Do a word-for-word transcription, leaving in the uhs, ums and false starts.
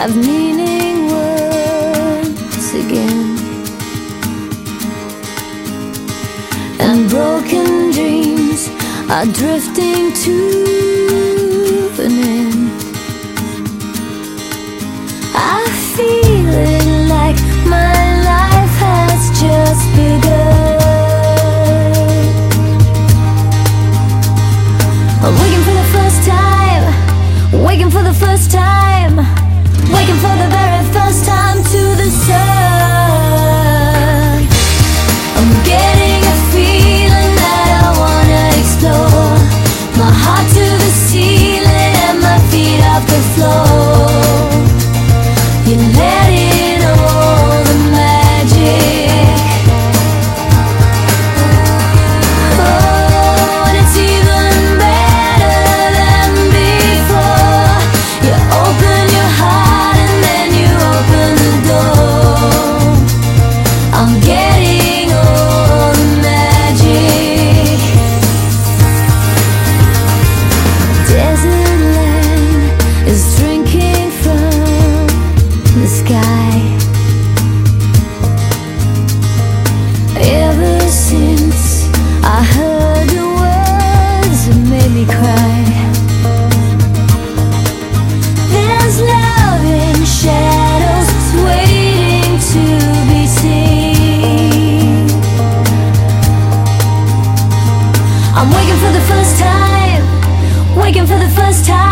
have meaning once again, and broken dreams are drifting to an end. I feel it like my life has just begun. I'm waking for the first time, waking for the first time, waking for the very first time to the sun. I'm getting a feeling that I wanna explore, my heart to the ceiling and my feet off the floor. You're letting all the magic. Oh, and it's even better than before. You open your heart and then you open the door. I'm getting all the magic. Desert land is drinking from the sky. Ever since I heard the words that made me cry, there's love in shadows waiting to be seen. I'm waking for the first time, waking for the first time.